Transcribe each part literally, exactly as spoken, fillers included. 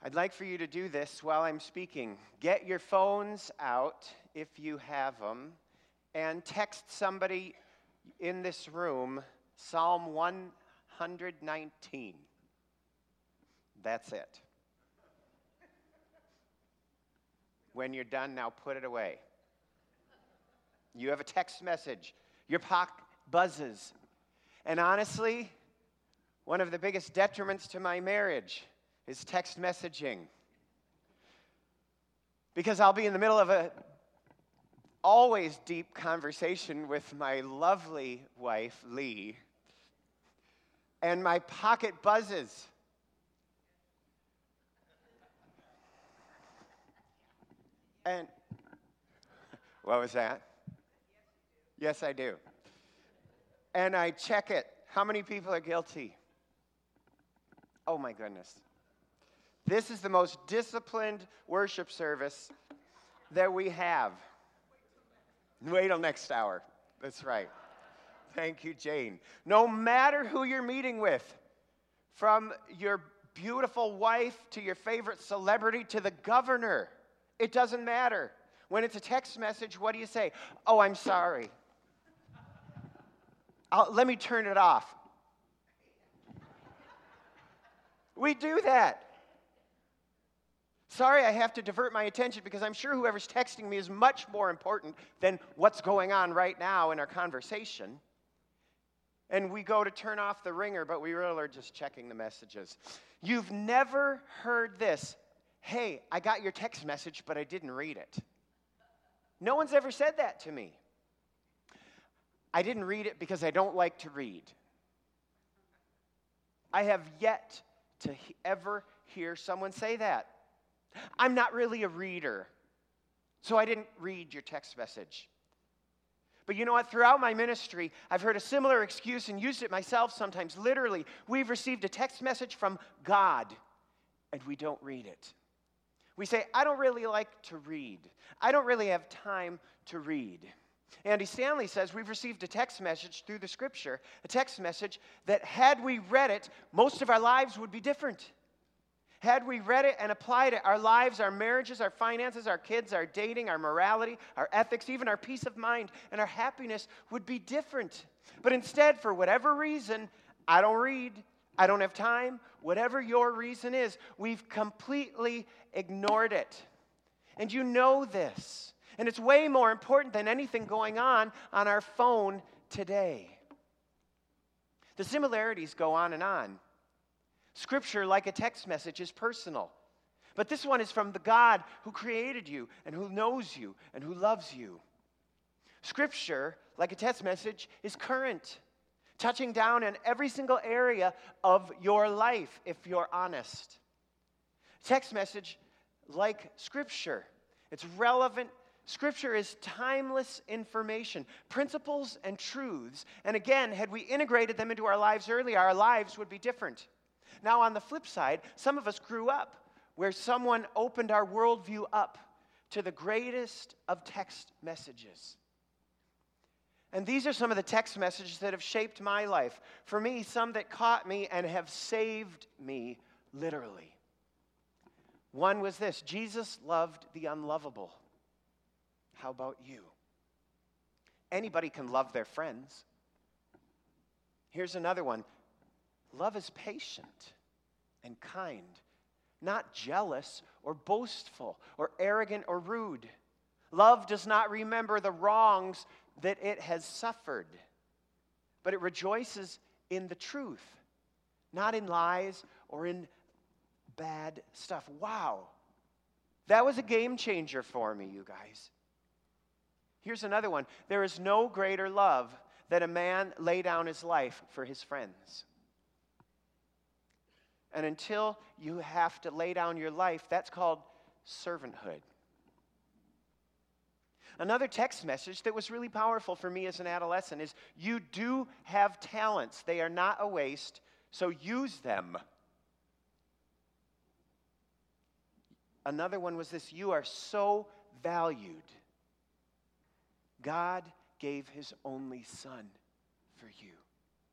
I'd like for you to do this while I'm speaking. Get your phones out, if you have them, and text somebody in this room Psalm one nineteen. That's it. When you're done, now put it away. You have a text message. Your pocket buzzes. And honestly, one of the biggest detriments to my marriage is text messaging. Because I'll be in the middle of a always deep conversation with my lovely wife, Lee, and my pocket buzzes. And what was that? Yes, I do. And I check it. How many people are guilty? Oh my goodness. This is the most disciplined worship service that we have. Wait till next hour. That's right. Thank you, Jane. No matter who you're meeting with, from your beautiful wife to your favorite celebrity to the governor, it doesn't matter. When it's a text message, what do you say? Oh, I'm sorry. I'll, let me turn it off. We do that. Sorry, I have to divert my attention because I'm sure whoever's texting me is much more important than what's going on right now in our conversation. And we go to turn off the ringer, but we really are just checking the messages. You've never heard this. Hey, I got your text message, but I didn't read it. No one's ever said that to me. I didn't read it because I don't like to read. I have yet to he- ever hear someone say that. I'm not really a reader, so I didn't read your text message. But you know what? Throughout my ministry, I've heard a similar excuse and used it myself sometimes. Literally, we've received a text message from God, and we don't read it. We say, I don't really like to read. I don't really have time to read. Andy Stanley says we've received a text message through the Scripture, a text message that had we read it, most of our lives would be different. Had we read it and applied it, our lives, our marriages, our finances, our kids, our dating, our morality, our ethics, even our peace of mind and our happiness would be different. But instead, for whatever reason, I don't read, I don't have time, whatever your reason is, we've completely ignored it. And you know this. And it's way more important than anything going on on our phone today. The similarities go on and on. Scripture, like a text message, is personal. But this one is from the God who created you and who knows you and who loves you. Scripture, like a text message, is current, touching down in every single area of your life, if you're honest. Text message, like Scripture, it's relevant. Scripture is timeless information, principles and truths. And again, had we integrated them into our lives earlier, our lives would be different. Now, on the flip side, some of us grew up where someone opened our worldview up to the greatest of text messages. And these are some of the text messages that have shaped my life. For me, some that caught me and have saved me, literally. One was this: Jesus loved the unlovable. How about you? Anybody can love their friends. Here's another one. Love is patient and kind, not jealous or boastful or arrogant or rude. Love does not remember the wrongs that it has suffered, but it rejoices in the truth, not in lies or in bad stuff. Wow. That was a game changer for me, you guys. Here's another one. There is no greater love than a man lay down his life for his friends. And until you have to lay down your life, that's called servanthood. Another text message that was really powerful for me as an adolescent is, you do have talents. They are not a waste, so use them. Another one was this: you are so valued. God gave his only son for you.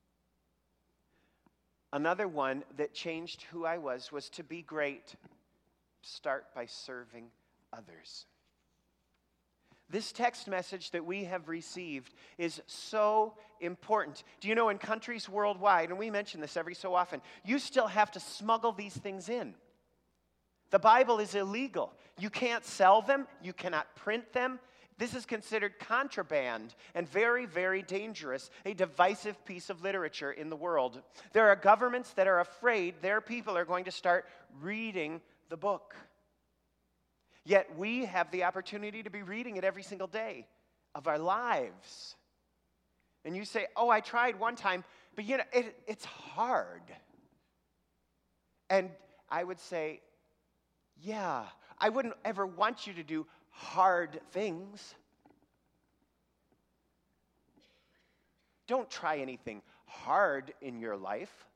Another one that changed who I was was to be great. start by serving others. This text message that we have received is so important. Do you know in countries worldwide, and we mention this every so often, you still have to smuggle these things in. The Bible is illegal. You can't sell them. You cannot print them. This is considered contraband and very, very dangerous, a divisive piece of literature in the world. There are governments that are afraid their people are going to start reading the book. Yet we have the opportunity to be reading it every single day of our lives. And you say, oh, I tried one time, but you know, it, it's hard. And I would say, yeah, I wouldn't ever want you to do hard things. Don't try anything hard in your life.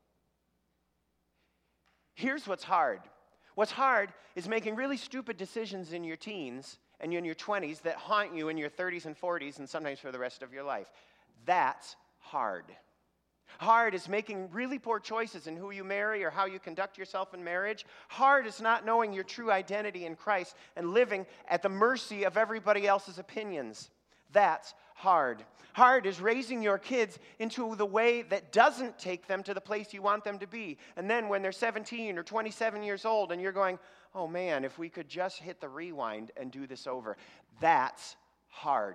Here's what's hard. What's hard is making really stupid decisions in your teens and in your twenties that haunt you in your thirties and forties and sometimes for the rest of your life. That's hard. Hard is making really poor choices in who you marry or how you conduct yourself in marriage. Hard is not knowing your true identity in Christ and living at the mercy of everybody else's opinions. That's hard. Hard is raising your kids into the way that doesn't take them to the place you want them to be. And then when they're seventeen or twenty-seven years old and you're going, oh man, if we could just hit the rewind and do this over. That's hard.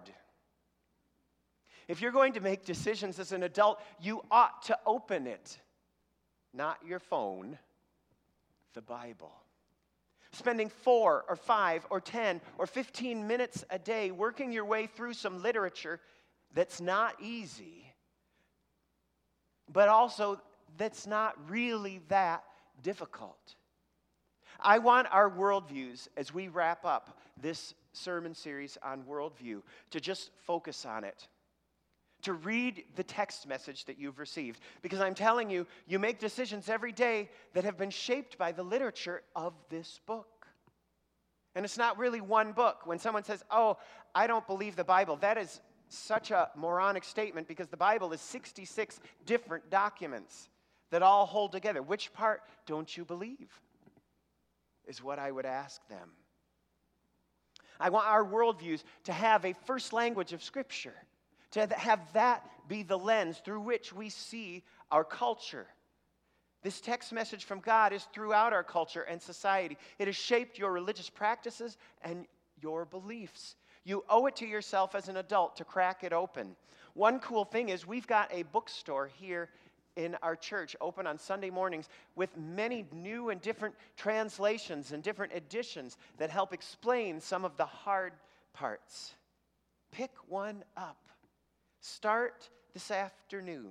If you're going to make decisions as an adult, you ought to open it. Not your phone, the Bible. Spending four or five or ten or fifteen minutes a day working your way through some literature that's not easy, but also that's not really that difficult. I want our worldviews, as we wrap up this sermon series on worldview, to just focus on it. To read the text message that you've received. Because I'm telling you, you make decisions every day that have been shaped by the literature of this book. And it's not really one book. When someone says, oh, I don't believe the Bible, that is such a moronic statement because the Bible is sixty-six different documents that all hold together. Which part don't you believe? Is what I would ask them. I want our worldviews to have a first language of Scripture. To have that be the lens through which we see our culture. This text message from God is throughout our culture and society. It has shaped your religious practices and your beliefs. You owe it to yourself as an adult to crack it open. One cool thing is we've got a bookstore here in our church open on Sunday mornings with many new and different translations and different editions that help explain some of the hard parts. Pick one up. Start this afternoon.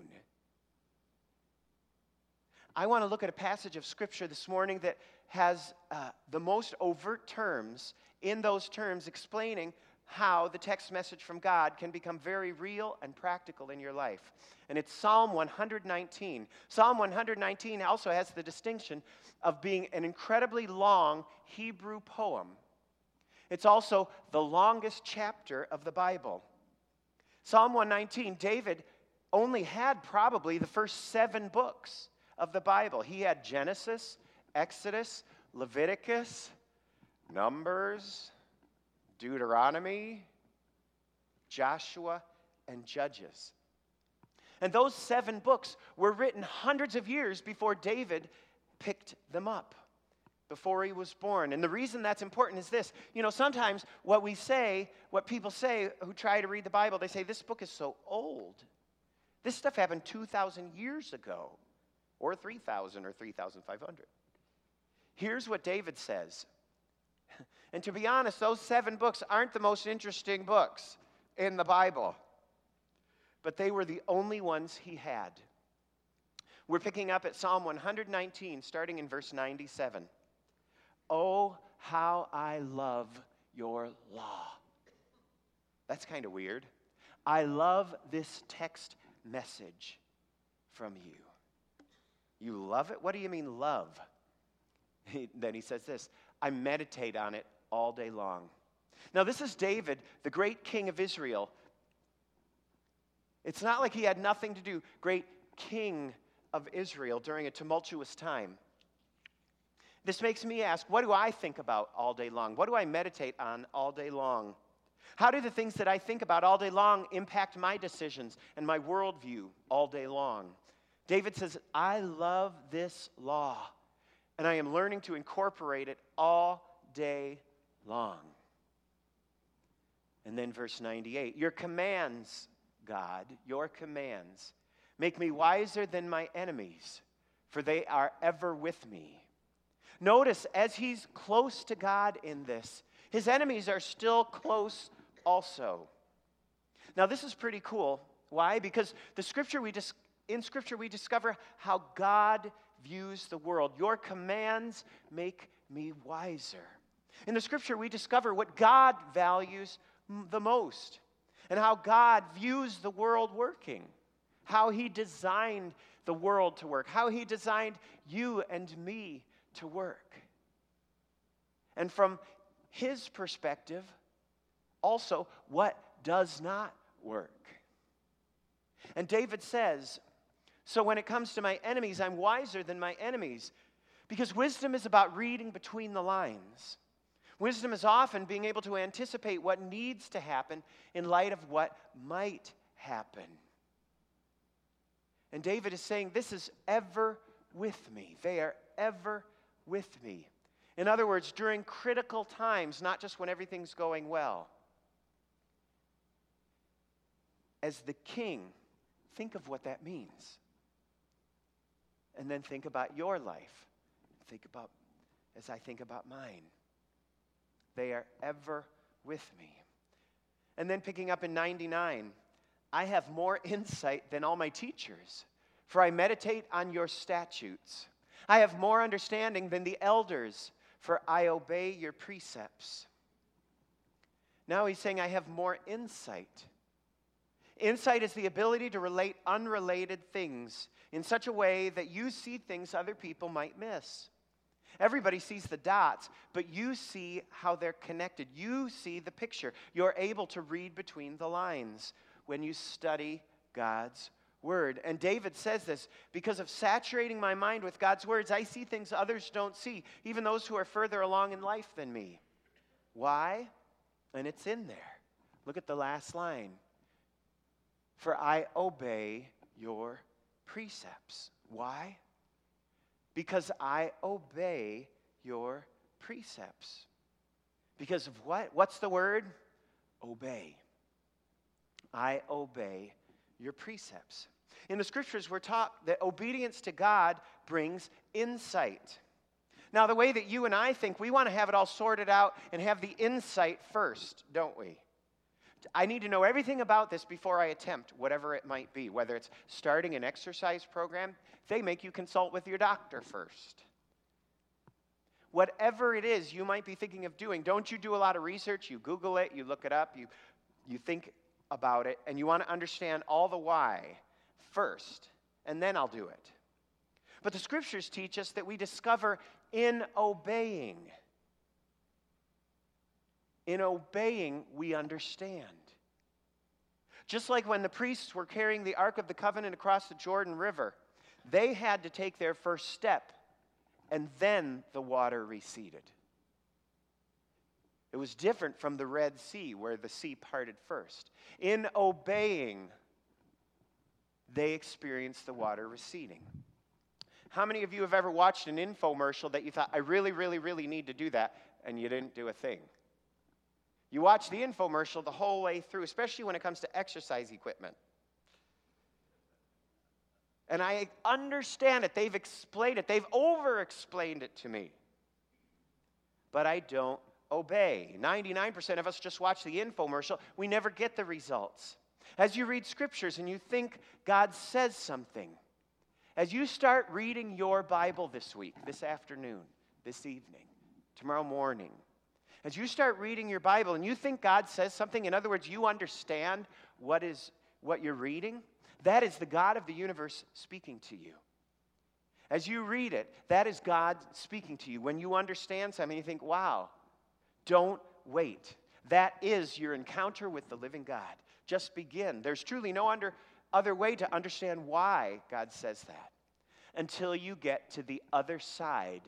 I want to look at a passage of Scripture this morning that has uh, the most overt terms in those terms explaining how the text message from God can become very real and practical in your life. And it's Psalm one nineteen. Psalm one nineteen also has the distinction of being an incredibly long Hebrew poem. It's also the longest chapter of the Bible. Psalm one nineteen, David only had probably the first seven books of the Bible. He had Genesis, Exodus, Leviticus, Numbers, Deuteronomy, Joshua, and Judges. And those seven books were written hundreds of years before David picked them up, before he was born. And the reason that's important is this. You know, sometimes what we say, what people say who try to read the Bible, they say, this book is so old. This stuff happened two thousand years ago, or three thousand, or three thousand five hundred. Here's what David says. And to be honest, those seven books aren't the most interesting books in the Bible. But they were the only ones he had. We're picking up at Psalm one nineteen, starting in verse ninety-seven. Oh, how I love your law. That's kind of weird. I love this text message from you. You love it? What do you mean love? He, then he says this, I meditate on it all day long. Now this is David, the great king of Israel. It's not like he had nothing to do. Great king of Israel during a tumultuous time. This makes me ask, what do I think about all day long? What do I meditate on all day long? How do the things that I think about all day long impact my decisions and my worldview all day long? David says, I love this law, and I am learning to incorporate it all day long. And then verse ninety-eight, your commands, God, your commands, make me wiser than my enemies, for they are ever with me. Notice, as he's close to God in this, his enemies are still close also. Now, this is pretty cool. Why? Because the scripture we dis- in Scripture we discover how God views the world. Your commands make me wiser. In the Scripture we discover what God values m- the most, and how God views the world working, how he designed the world to work, how he designed you and me to work. And from his perspective, also what does not work. And David says, so when it comes to my enemies, I'm wiser than my enemies, because wisdom is about reading between the lines. Wisdom is often being able to anticipate what needs to happen in light of what might happen. And David is saying, this is ever with me. They are ever with me. In other words, during critical times, not just when everything's going well. As the king, think of what that means. And then think about your life. Think about, as I think about mine. They are ever with me. And then picking up in ninety-nine, I have more insight than all my teachers, for I meditate on your statutes. I have more understanding than the elders, for I obey your precepts. Now he's saying I have more insight. Insight is the ability to relate unrelated things in such a way that you see things other people might miss. Everybody sees the dots, but you see how they're connected. You see the picture. You're able to read between the lines when you study God's word. And David says this, because of saturating my mind with God's words, I see things others don't see, even those who are further along in life than me. Why? And it's in there. Look at the last line. For I obey your precepts. Why? Because I obey your precepts. Because of what? What's the word? Obey. I obey your precepts. In the scriptures, we're taught that obedience to God brings insight. Now, the way that you and I think, we want to have it all sorted out and have the insight first, don't we? I need to know everything about this before I attempt whatever it might be, whether it's starting an exercise program. They make you consult with your doctor first. Whatever it is you might be thinking of doing, don't you do a lot of research? You Google it, you look it up, you, you think about it, and you want to understand all the why first, and then I'll do it. But the scriptures teach us that we discover in obeying. In obeying, we understand. Just like when the priests were carrying the Ark of the Covenant across the Jordan River, they had to take their first step, and then the water receded. It was different from the Red Sea, where the sea parted first. In obeying, they experienced the water receding. How many of you have ever watched an infomercial that you thought, I really, really, really need to do that, and you didn't do a thing? You watch the infomercial the whole way through, especially when it comes to exercise equipment. And I understand it. They've explained it. They've over-explained it to me. But I don't obey. ninety-nine percent of us just watch the infomercial. We never get the results. As you read scriptures and you think God says something, as you start reading your Bible this week, this afternoon, this evening, tomorrow morning, as you start reading your Bible and you think God says something, in other words, you understand what is what you're reading, that is the God of the universe speaking to you. As you read it, that is God speaking to you. When you understand something, you think, wow, don't wait. That is your encounter with the living God. Just begin. There's truly no under, other way to understand why God says that until you get to the other side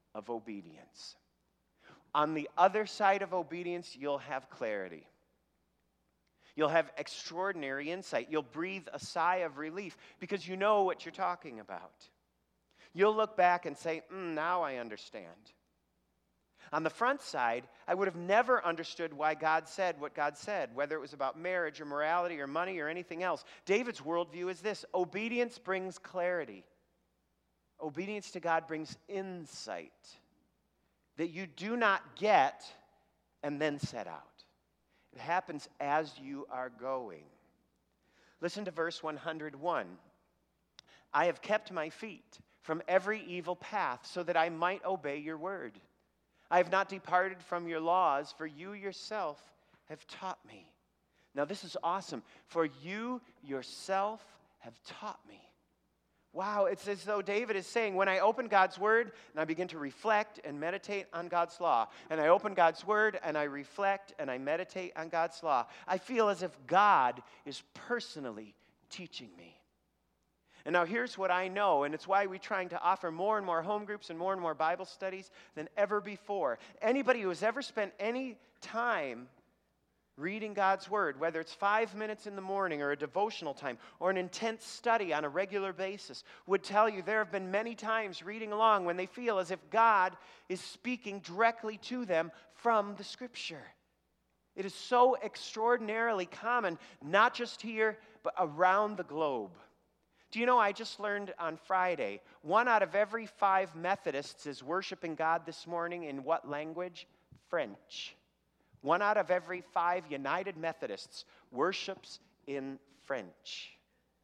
of obedience. On the other side of obedience, you'll have clarity. You'll have extraordinary insight. You'll breathe a sigh of relief because you know what you're talking about. You'll look back and say, mm, now I understand. On the front side, I would have never understood why God said what God said, whether it was about marriage or morality or money or anything else. David's worldview is this: obedience brings clarity. Obedience to God brings insight that you do not get and then set out. It happens as you are going. Listen to verse one hundred one. I have kept my feet from every evil path so that I might obey your word. I have not departed from your laws, for you yourself have taught me. Now this is awesome. For you yourself have taught me. Wow, it's as though David is saying, when I open God's word and I begin to reflect and meditate on God's law, and I open God's word and I reflect and I meditate on God's law, I feel as if God is personally teaching me. And now here's what I know, and it's why we're trying to offer more and more home groups and more and more Bible studies than ever before. Anybody who has ever spent any time reading God's word, whether it's five minutes in the morning or a devotional time or an intense study on a regular basis, would tell you there have been many times reading along when they feel as if God is speaking directly to them from the Scripture. It is so extraordinarily common, not just here, but around the globe. Do you know, I just learned on Friday, one out of every five Methodists is worshiping God this morning in what language? French. One out of every five United Methodists worships in French.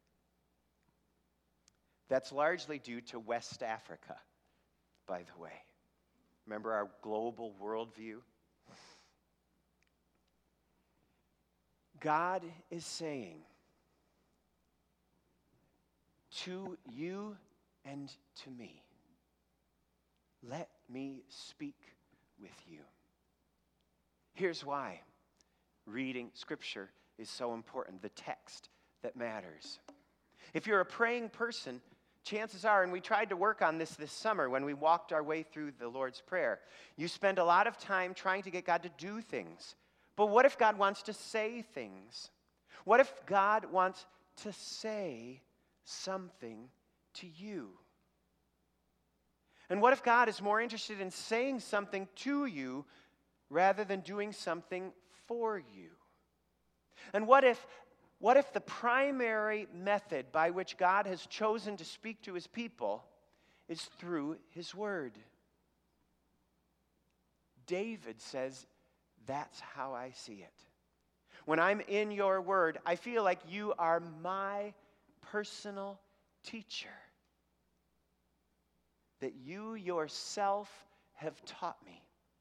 That's largely due to West Africa, by the way. Remember our global worldview? God is saying to you and to me, let me speak with you. Here's why reading Scripture is so important, the text that matters. If you're a praying person, chances are, and we tried to work on this this summer when we walked our way through the Lord's Prayer, you spend a lot of time trying to get God to do things. But what if God wants to say things? What if God wants to say something to you? And what if God is more interested in saying something to you rather than doing something for you? And what if, what if the primary method by which God has chosen to speak to his people is through his word? David says, that's how I see it. When I'm in your word, I feel like you are my personal teacher, that you yourself have taught me.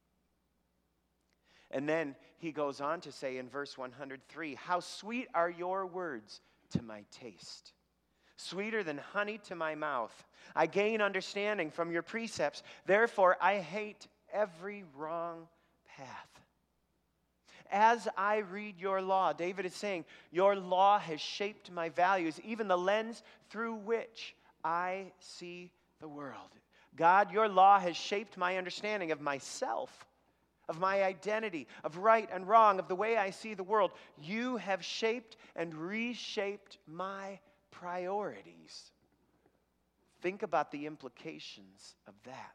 And then he goes on to say in verse one hundred three, how sweet are your words to my taste, sweeter than honey to my mouth. I gain understanding from your precepts. Therefore, I hate every wrong path. As I read your law, David is saying, your law has shaped my values, even the lens through which I see the world. God, your law has shaped my understanding of myself, of my identity, of right and wrong, of the way I see the world. You have shaped and reshaped my priorities. Think about the implications of that.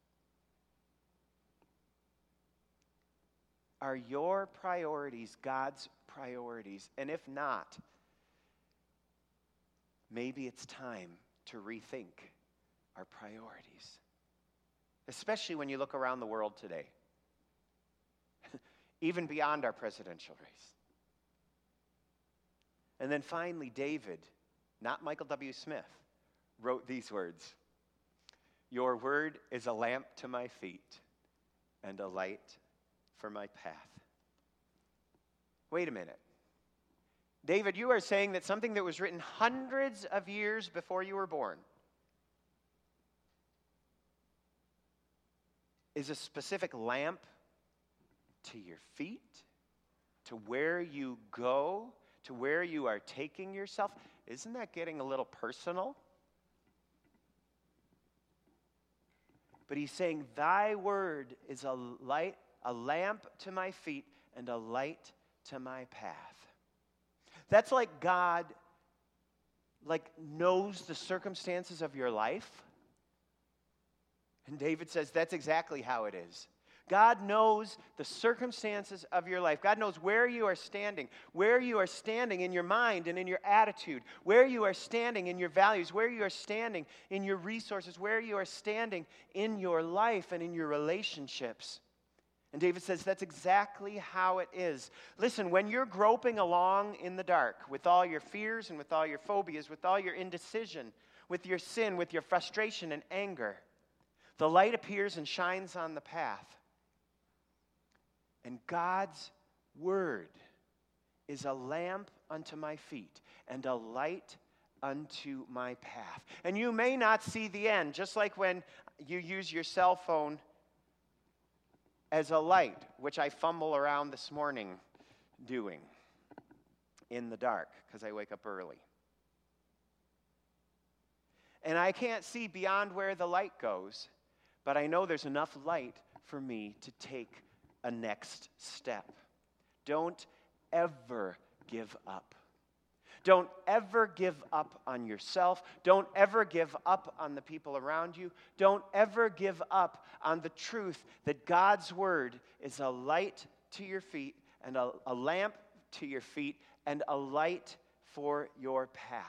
Are your priorities God's priorities? And if not, maybe it's time to rethink our priorities. Especially when you look around the world today. Even beyond our presidential race. And then finally, David, not Michael W. Smith, wrote these words. Your word is a lamp to my feet and a light for my path. Wait a minute. David, you are saying that something that was written hundreds of years before you were born is a specific lamp to your feet, to where you go, to where you are taking yourself. Isn't that getting a little personal? But he's saying, thy word is a light, a lamp to my feet and a light to my path. That's like God like knows the circumstances of your life. And David says that's exactly how it is. God knows the circumstances of your life. God knows where you are standing, where you are standing in your mind and in your attitude, where you are standing in your values, where you are standing in your resources, where you are standing in your life and in your relationships. And David says that's exactly how it is. Listen, when you're groping along in the dark with all your fears and with all your phobias, with all your indecision, with your sin, with your frustration and anger, the light appears and shines on the path. And God's word is a lamp unto my feet and a light unto my path. And you may not see the end, just like when you use your cell phone as a light, which I fumble around this morning doing in the dark because I wake up early. And I can't see beyond where the light goes, but I know there's enough light for me to take a next step. Don't ever give up. Don't ever give up on yourself. Don't ever give up on the people around you. Don't ever give up on the truth that God's word is a light to your feet and a, a lamp to your feet and a light for your path.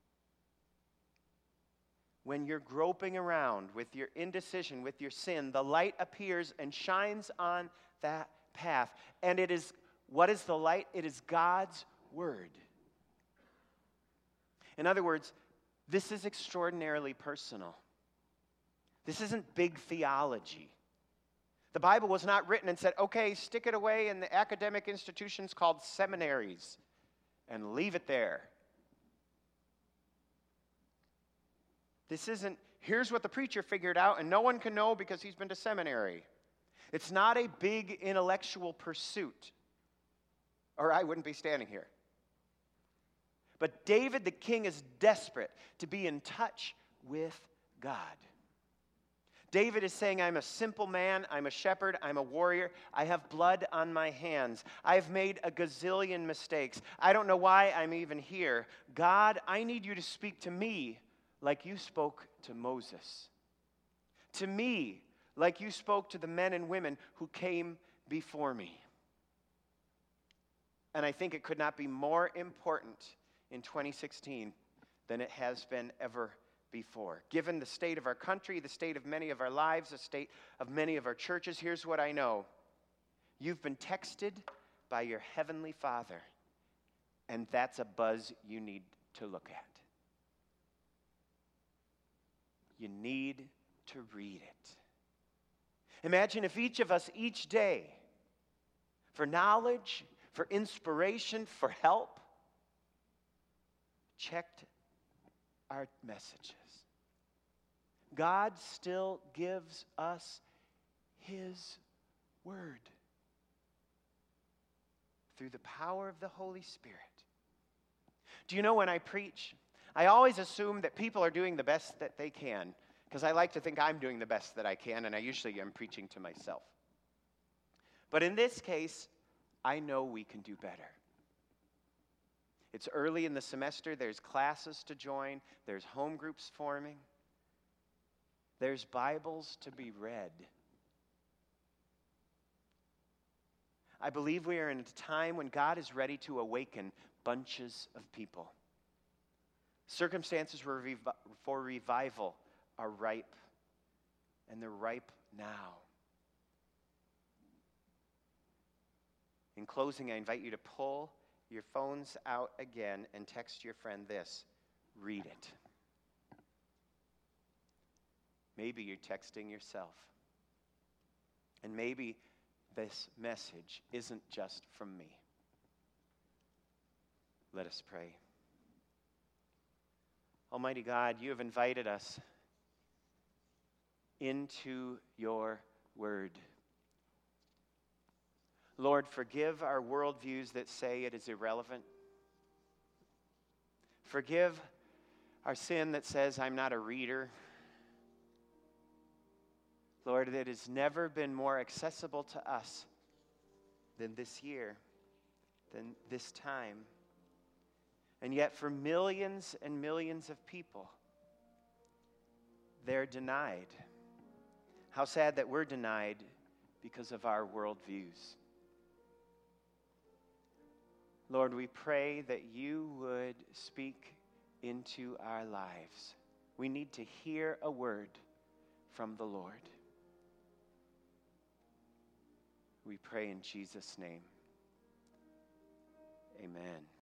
When you're groping around with your indecision, with your sin, the light appears and shines on that path. And it is, what is the light? It is God's word. In other words, this is extraordinarily personal. This isn't big theology. The Bible was not written and said, okay, stick it away in the academic institutions called seminaries and leave it there. This isn't, here's what the preacher figured out and no one can know because he's been to seminary. It's not a big intellectual pursuit, or I wouldn't be standing here. But David the king is desperate to be in touch with God. David is saying, I'm a simple man, I'm a shepherd, I'm a warrior, I have blood on my hands. I've made a gazillion mistakes. I don't know why I'm even here. God, I need you to speak to me like you spoke to Moses. To me, like you spoke to the men and women who came before me. And I think it could not be more important in twenty sixteen than it has been ever before. Given the state of our country, the state of many of our lives, the state of many of our churches, here's what I know. You've been texted by your heavenly Father, and that's a buzz you need to look at. You need to read it. Imagine if each of us each day, for knowledge, for inspiration, for help, checked our messages. God still gives us His word through the power of the Holy Spirit. Do you know when I preach, I always assume that people are doing the best that they can because I like to think I'm doing the best that I can, and I usually am preaching to myself. But in this case, I know we can do better. It's early in the semester. There's classes to join. There's home groups forming. There's Bibles to be read. I believe we are in a time when God is ready to awaken bunches of people. Circumstances for revival are ripe, and they're ripe now. In closing, I invite you to pull your phones out again and text your friend this: read it. Maybe you're texting yourself. And maybe this message isn't just from me. Let us pray. Almighty God, you have invited us into your word. Lord, forgive our worldviews that say it is irrelevant. Forgive our sin that says I'm not a reader. Lord, it has never been more accessible to us than this year, than this time. And yet, for millions and millions of people, they're denied. How sad that we're denied because of our worldviews. Lord, we pray that you would speak into our lives. We need to hear a word from the Lord. We pray in Jesus' name. Amen.